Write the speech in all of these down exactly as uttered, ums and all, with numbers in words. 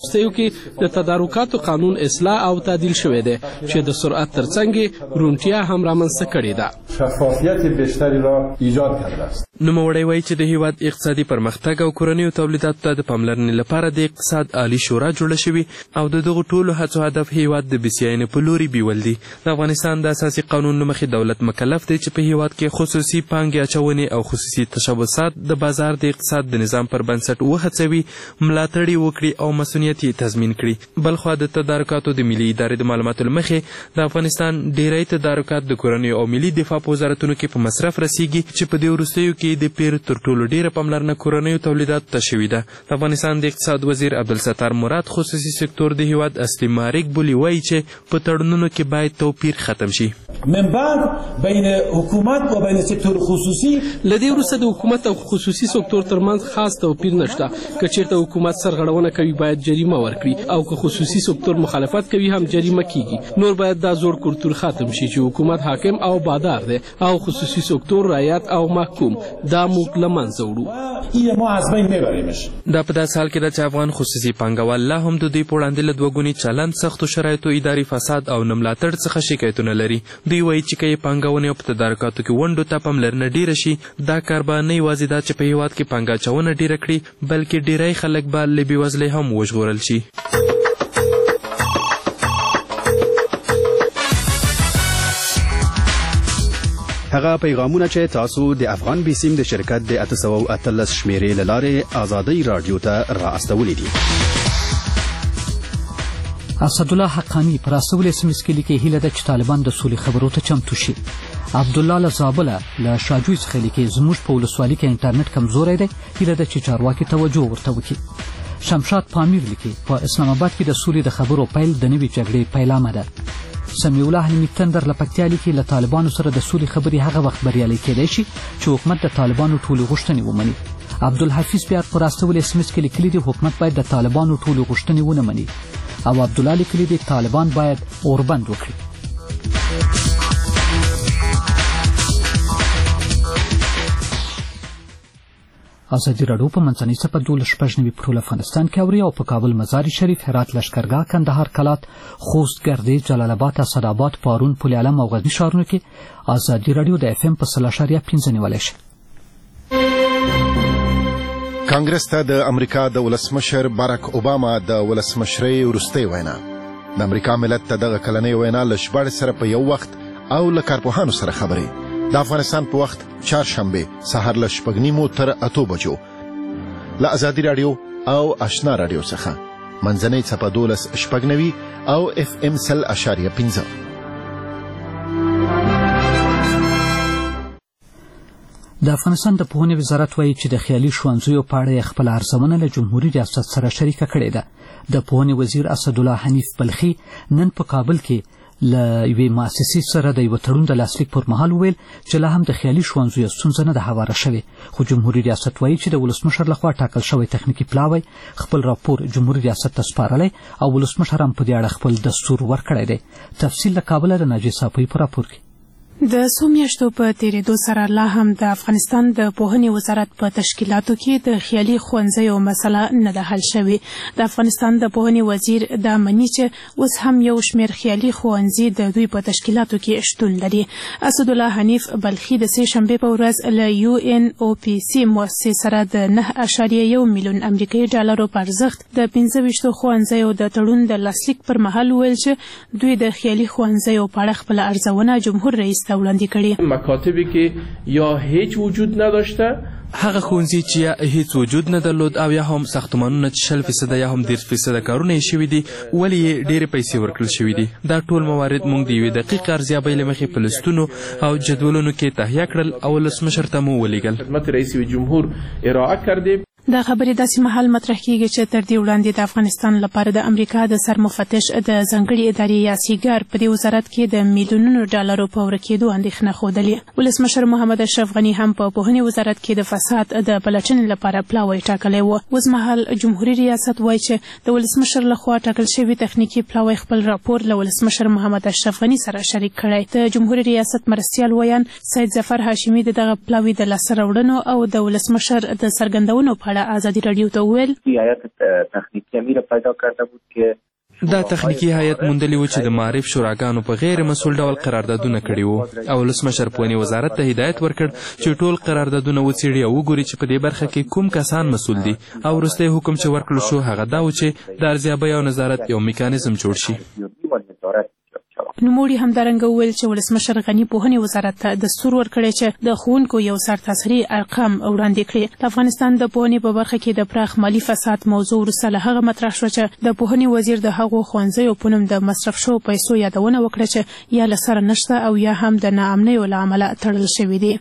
وروستیو کې د تدارکاتو قانون اصلاح او تعدیل شوی دی چې د سرعت ترڅنګ روڼتیا هم رامنځته کړې ده. شفافیت بیشتری را ایجاد کرده است. نوموړی وایي چې د هیواد اقتصادي پرمختګ او کورنیو تولیداتو ته د پاملرنې لپاره د اقتصاد عالي شورا جوړه شوې او د دغو ټولو هڅو هدف هیواد د بسیاینې په لوري بیول دي. د افغانستان د اساسي قانون له مخې دولت مکلف دی چې په هیواد کې خصوصي پانګې اچونې او خصوصي تشبثات د بازار د اقتصاد د نظام پر بنسټ وهڅوي، ملاتړ یې وکړي او مسؤلیت یې تضمین کړي. بلخوا د تدارکاتو د ملي ادارې د معلوماتو له مخې د افغانستان ډیری تدارکات د کورنیو او ملي دفاع په وزارتونو کې په مصرف رسیږي چې په دې وروستیو کې د پیر تر ټولو ډیره پاملرنه کورنیو تولیداتو ته شوې ده. د افغانستان د اقتصاد وزیر عبدالستار مراد خصوصي سکتور د هیواد اصلي محرک بولي وایي چې په تړونونو کې باید توپیر ختم شي. من بعد بین حکومت و بین سکتور خصوصي له دې وروسته د حکومت او خصوصي سکتور ترمنځ خاص توپیر نشته. که چیرته حکومت سرغړونه کوي باید جریمه ورکړي او که خصوصي سکتور مخالفت کوي هم جریمه کیږي. نور باید دا زوړ کلتور ختم شي چې حکومت حاکم او بادار دی او خصوصي سکتور رعایت او محکوم. دا موږ له منځه وړو. این ما از بین میبریمش. دا په داسې حال کې ده چې افغان خصوصي پانګوال لا هم د دوی په وړاندې له دوه ګوني چلند، سختو شرایطو، اداري فساد او نه ملاتړ څخه شکایتونه لري. دوی وایي چې که یې پانګونې او په تدارکاتو کې ونډو ته پاملرنه ډیره شي، دا کار به نه یوازې دا چې په هیواد کې پانګه اچونه ډیره کړي، بلکې ډیری خلک به له بېوزلۍ هم وژغورل شي. هغه پیغامونه چې تاسو د افغان بیسیم د شرکت د اته سوه او اتلس شمیرې له لارې ازادۍ راډیو ته را استولي دي. اسدالله حقانی پر استول اس ام اس کې لیکي هیله ده چې طالبان د سولې خبرو ته چمتو شي. عبدالله له زابله له شاجوی څخه لیکي زموږ په ولسوالۍ کې انټرنیټ کمزوری دی، هیله ده چې چارواکي توجه ورته وکړي. شمشاد پامیر لیکي په اسلام آباد کې د سولې د خبرو پیل د نوې جګړې پیلامه ده. سمیع الله حلیمي تندر له پکتیا لیکي له طالبانو سره د سولې خبرې هغه وخت بریالۍ کېدای شي چې حکومت د طالبانو ټولې غوښتنې ومني. عبدالحفیظ بیا پر استول اس ام اس کې لیکلي دي حکومت باید د طالبانو ټولې غوښتنې ونه مني او عبدالله لیکلي دي طالبان باید اوربند وکړي. ازادي راډیو په منځنۍ څپه دولس شپږ نوي په ټول افغانستان کې اوري او په کابل، مزار شریف، هرات، لشکرګاه، کندهار، کلات، خوست، ګردیز، جلال آباد، اسداباد، پارون، پل علم او غزني ښارونو کې ازادي راډیو د اف ام په سل اعشاریه پنځه نیولی شي. کانګرس ته د امریکا د ولسمشر باراک اوباما د ولسمشرۍ وروستۍ وینا. د امریکا ملت ته دغه کلنۍ وینا له ژباړې سره په یو وخت او له کارپوهانو سره خبرې. د افغانستان په وخت چهارشنبه سهار له شپږ نیمو تر اتو بجو له ازادي راډیو او آشنا راډیو څخه منځنۍ څپه دولس شپږ نوي او اف ام سل اعشاریه پنځه. د افغانستان د پوهنې وزارت وایي چې د خیالي ښوونځیو په اړه یې خپله ارزونه له جمهوري ریاست سره شریکه کړې ده. د پوهنې وزیر اسدالله حنیف بلخي نن په کابل کې له یوې مؤسسې سره د یوه تړون د لاسلیک پر مهال وویل چې لا هم د خیالي ښوونځیو ستونزه نه ده هواره شوې، خو جمهوري ریاست وایي چې د ولسمشر لخوا ټاکل شوی تخنیکي پلاوی خپل راپور جمهوري ریاست ته سپارلی او ولسمشر هم په دې اړه خپل دستور ورکړی دی. تفصیل له کابله د ناجیې صافۍ په راپور کې. د څو میاشتو په تیریدو سره لا هم د افغانستان د پوهنې وزارت په تشکیلاتو کې د خیالي ښوونځیو مسله نه ده حل شوې. د افغانستان د پوهنې وزیر دا مني چې اوس هم یو شمېر خیالي ښوونځي د دوی په تشکیلاتو کې شتون لري. اسدالله حنیف بلخي د سې شنبې په ورځ له یو ان او پی سي مؤسسې سره د نه اعشاریه یو میلیون امریکایي ډالرو په ارزښت د پنځه ویشتو ښوونځیو د تړون د لاسلیک پر مهال وویل چې دوی د خیالي ښوونځیو په اړه خپله ارزونه جمهور رئیس وړاندې کړي. مکاتبی که یا هیچ وجود نداشته، هغه ښوونځي چې یا هیڅ وجود نه درلود او یا هم ساختمانونه چې شل فیصده یا هم دېرش فیصده کارونه یې شوي دي، ولې یې ډېرې پیسې ورکړل شوي دي. دا ټول موارد موږ د یوې دقیقې ارزیابۍ له مخې په لستونو او جدولونو کې تهیه کړل او ولسمشر ته مو ولیږل. خدمت رئیس جمهور ارائه کردیم. دا خبرې داسې مهال مطرح کیږي چې تر دې وړاندې د افغانستان لپاره د امریکا د سرمفتش د ځانګړي ادارې یا سیګار په دې وزارت کې د میلیونونو ډالرو په ورکېدو اندېښنه ښودلې. ولسمشر محمد اشرف غني هم په پوهنې وزارت کې د فساد د پلټنې لپاره پلاوی ټاکلی و. اوس مهال جمهوري ریاست وایي چې د ولسمشر لخوا ټاکل شوي تخنیکي پلاوی خپل راپور له ولسمشر محمد اشرف غني سره شریک کړی. د جمهوري ریاست مرستیال ویان سید ظفر هاشمي د دغه پلاوی د لاسته راوړنو او د ولسمشر د څرګندونو په اړه اړه ازادي راډیو ته وویل هیئت تخنیکی امیر پیدا کرده بود که دا تخنیکی هیئت موندلی و چې د معارف شوراګانو په غیر مسؤل ډول قراردادونه کړي وو او ولسمشر پوهنې وزارت ته هدایت ورکړ چې ټول قراردادونه وڅېړي او وګوري چې په دې برخه کې کوم کسان مسؤل دي او وروستی حکم چې ورکړل شو هغه دا و چې د ارزیابۍ او نظارت یو میکانیزم جوړ شي. نوموړي همدارنګه وویل چې ولسمشر غني پوهنې وزارت ته دستور ورکړی چې د ښوونکو یو سرتاسري ارقام وړاندې کړي. د افغانستان د پوهنې په برخه کې د پراخ مالي فساد موضوع وروسته له هغه مطرح شوه چې د پوهنې وزیر د هغو ښوونځیو په نوم د مصرف شوو پیسو یادونه وکړه چې یا له سره نشته او یا هم د ناامنیو له امله تړل شوي دي.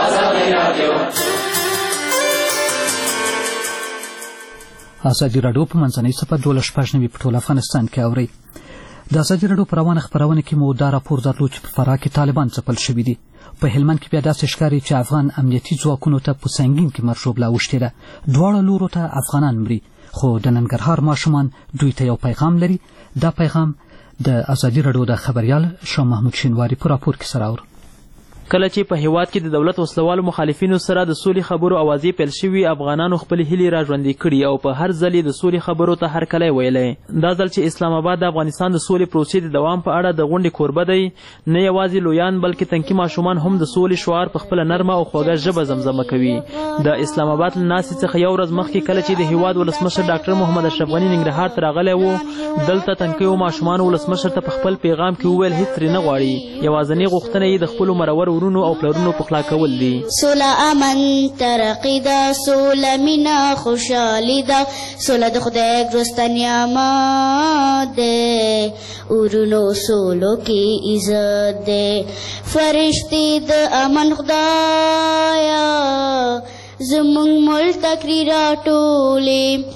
ازادي راډیو په منځنۍ صفحه دولس شپږ نوي په ټول افغانستان کې اورئ. د ازادي راډیو په روانه خپرونه کې مو دا راپور درلود چې په فراه کې طالبان ځپل شوي دي. په هلمند کې بیا داسې ښکاري چې افغان امنیتي ځواکونو ته په سنګین کې مرشوبله اوښتې ده. دواړه لورو ته افغانان مري خو د ننګرهار ماشومان دوی ته یو پیغام لري. دا پیغام د ازادي راډیو د خبریال شاه محمود شینواري په راپور کې سره اورو. کله چې په هیواد کې د دولت وسلوالو مخالفینو سره د سولې خبرو اوازې پیل شوي افغانانو خپل هیلې را ژوندۍ کړي او په هر ځل د سولې خبرو ته هرکلی ویلی. دا ځل چې اسلام آباد د افغانستان د سولې پروسې د دوام په اړه د غونډې کوربه دی نه یوازې لویان بلکې تنکي ماشومان هم د سولې شعار په خپله نرمه او خوږه ژبه زمزمه کوي. د اسلام آباد له ناستې څخه یو ورځ مخکې کله چې د هیواد ولسمشر ډاکټر محمد اشرف غني ننګرهار ته راغلی و دلته تنکیو ماشومانو ولسمشر ته په خپل پیغام کې وویل هېڅ ترې نه غواړي. یوازینۍ غوښتنه یې د خپلو مرور ورونو او پلرونو پخلا کول دي. سوله امن ترقی ده، سوله مینه خوشحالي ده، سوله د خدای ګرسته نعمت ده، ورونو سولو کې عزت ده، فرشتې د امن خدایا زمونږ ملک تکرې راټولې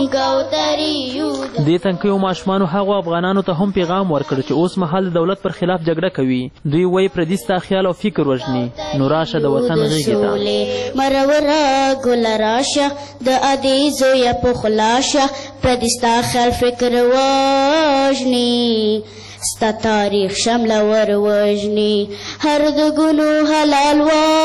دې تنکیو ماشومانو هغو افغانانو ته هم پیغام ورکړ چې اوس مهال د دولت پر خلاف جګړه کوي. دوی وایي پردي ستا خیال او فکر وژني. نو راشه د وطن غېږې ته مروره ګله راشه د ادې زویه پخلاشه پردي ستا خیال فکر وژني ستا تاریخ شمله ور وژني هر د ګلو حلال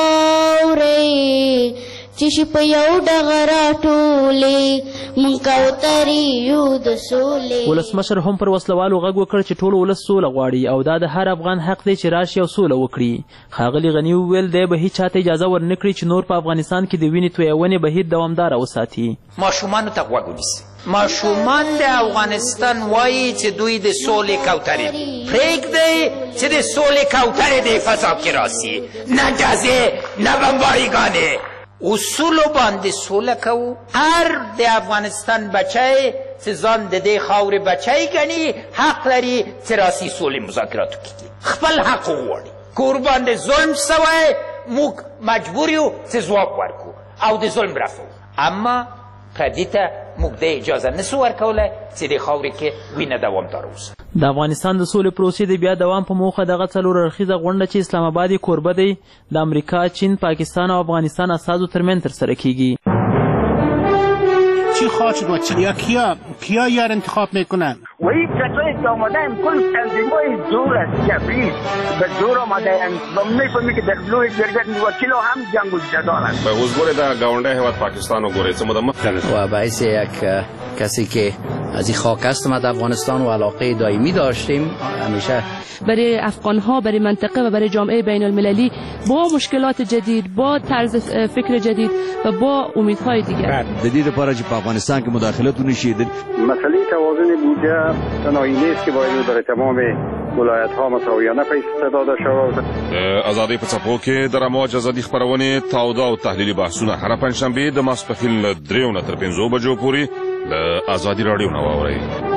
واورئ چې شي په یو ډغه راټولې مونږ کوترې یو د سولې. ولسمشر هم پر وسلوالو غږ وکړ چې ټول ولس سوله غواړي او دا د هر افغان حق دی چې راشي او سوله وکړي. ښاغلي غني وویل دی به هیڅ چاته اجازه ورنه کړي چې نور په افغانستان کې د وینې تویونې بهیر دوامداره وساتي. ماشومانو ته غوږ ونیسي. ماشومان د افغانستان وایي چې دوی د سولې کوترې دي. پرېږدئ چې د سولې کوترې د فضا کې راسي، نه ډزې نه بمباریګانې. اصولو باندې سوله کوو. هر د افغانستان بچی چې ځان د دې خاورې بچی ګڼي حق لري چې راسي سولې مذاکراتو کې خپل حق وغواړي. که ورباندې ظلم سوی موږ مجبور یو چې ځواب ورکړو او د ظلم رفعو. اما پردي ته موږ د اجازه نسو ورکولی چې د خاورې کې وینه دوامداره اوسي. د افغانستان د سولې پروسې د بیا دوام په موخه دغه څلور اړخیزه غونډه چې اسلام آباد یې کوربه دی د امریکا، چین، پاکستان او افغانستان استازو ترمنځ ترسره کیږي. چی خواهد شد و چی کیا کیا یار انتخاب میکنن؟ و این کسایی که آمدن کل تنظیمای زور است کبریز به زور آمدن و میفهمی که در لوی شرکت وکیل هم جنگ جدارن. به حضور در گاونده هواد پاکستان و گوره څه مدام و باعث یک کسی که از این خاک هستم از افغانستان و علاقه دائمی داشتیم همیشه برای افغان‌ها، برای منطقه و برای جامعه بین المللی با مشکلات جدید، با طرز فکر جدید و با امیدهای دیگر. جدید لپاره چې په افغانستان کې مداخلت ونشي. مسئله توازن بودجه تنهایی نیست که باید در تمام ولایت‌ها مساویانه پیش داده شود. ازادي په څپو کې د رموج ازادي خپرونې تاوده او تحلیلي بحثونه هر پنځشنبه د ماسپښین له دریو نه تر پنځو بجو پورې د ازادي راډیو نه واورئ.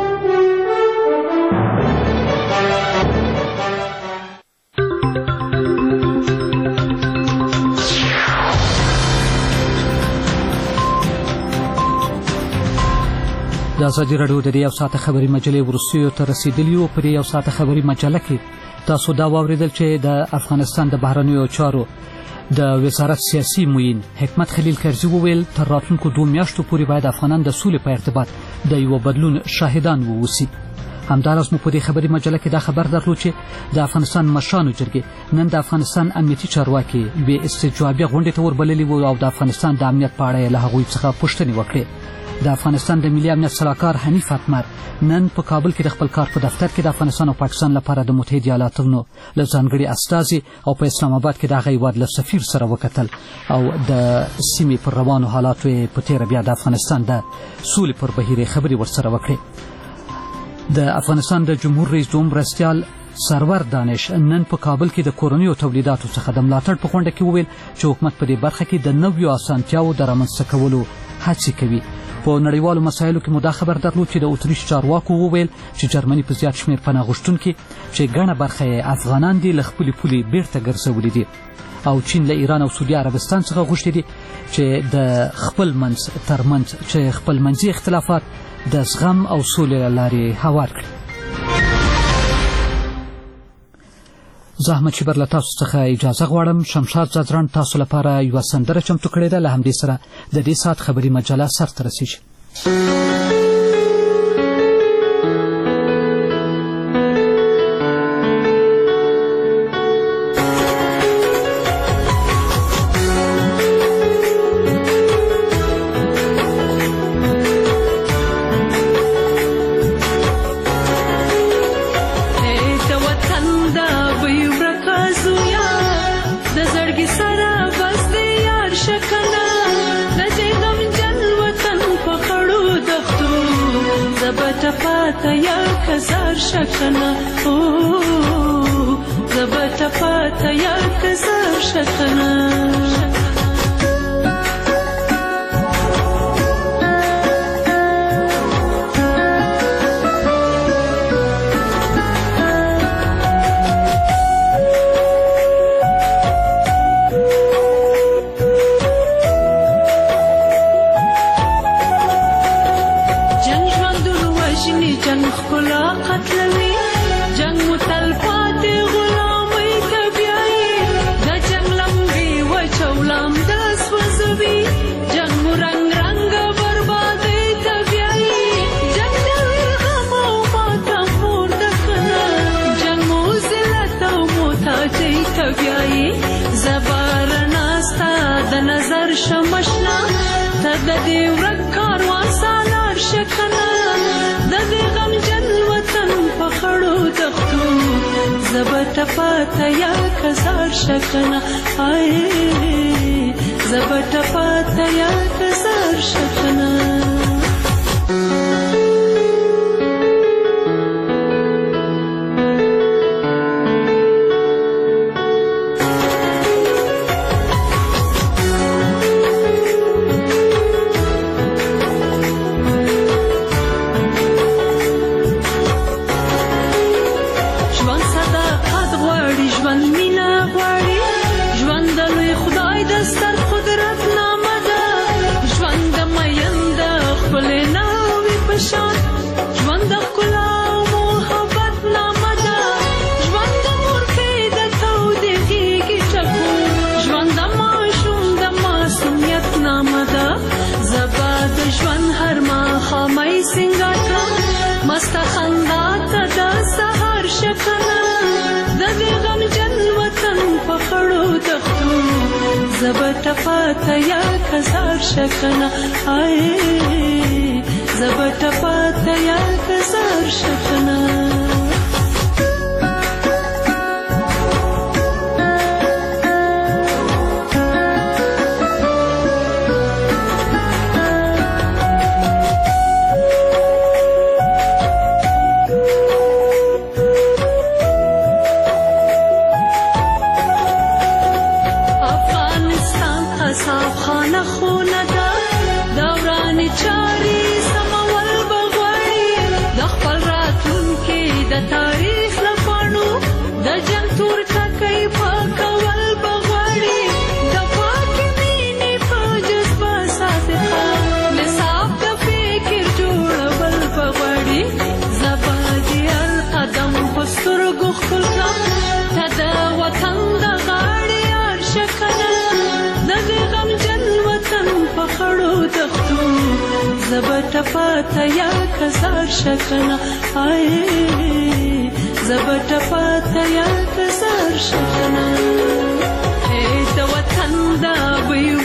د ازادي راډیو د یو ساعته خبري مجلې وروستیو ته رسیدلی او پر یو ساعته خبري مجله کې تاسو دا واوریدل چې د افغانستان د بهرنیو چارو د وزارت سیاسي معین حکمت خلیل کرزي وویل تر راتلونکو دوه میاشتو پورې باید افغانان د سولې په ارتباط د یو بدلون شاهدان ووسی. همداراز مو په دې خبري مجله کې دا خبر درلود چې د افغانستان مشرانو جرګې نن د افغانستان امنیتي چارواکي بې استجوابي غونډې ته وربللي وو او د افغانستان د امنیت په اړه یې له هغوی څخه پوښتنې وکړې. د افغانستان د ملي امنیت سلاکار حنیف اتمر نن په کابل کې د خپل کار په دفتر کې د افغانستان او پاکستان لپاره د متحده ایالاتونو له ځانګړي استازي او په اسلام آباد کې د هغه هېواد له سفیر سره وکتل او د سیمې پر روانو حالاتو یې په تېره بیا د افغانستان د سولې پر بهیر خبرې ورسره وکړې. د افغانستان د جمهور رئیس دوم مرستیال سرور دانش نن په کابل کې د کورنیو تولیداتو څخه د ملاتړ په غونډه کې وویل چې حکومت په دې برخه کې د نویو اسانتیاوو د رامنځته کولو هڅې کوي. په نړیوالو مسایلو کې مو دا خبر درلود چې د اتریش چارواکو وویل چې جرمني په زیات شمېر پناه غوښتونکي چې ګڼه برخه یې افغانان دي له خپلې پولې بیرته ګرځولي دي او چین له ایران او سعودي عربستان څخه غوښتي دي چې د خپل منځ ترمنځ چې خپل منځي اختلافات د زغم او سولې له لارې هوار کړي. زه احمد شیبر له تاسو څخه اجازه غواړم. شمشاد زادران تاسو لپاره یوه سندره چمتو کړې ده. له همدې سره د دې ساعت خبري مجله سرته رسیږي. چاري سمول بغواړي د خپل راتلو ټپاته یا کزار شکنه آی زبر ټپاته یا کزار شکنه ای د وطن دا بوی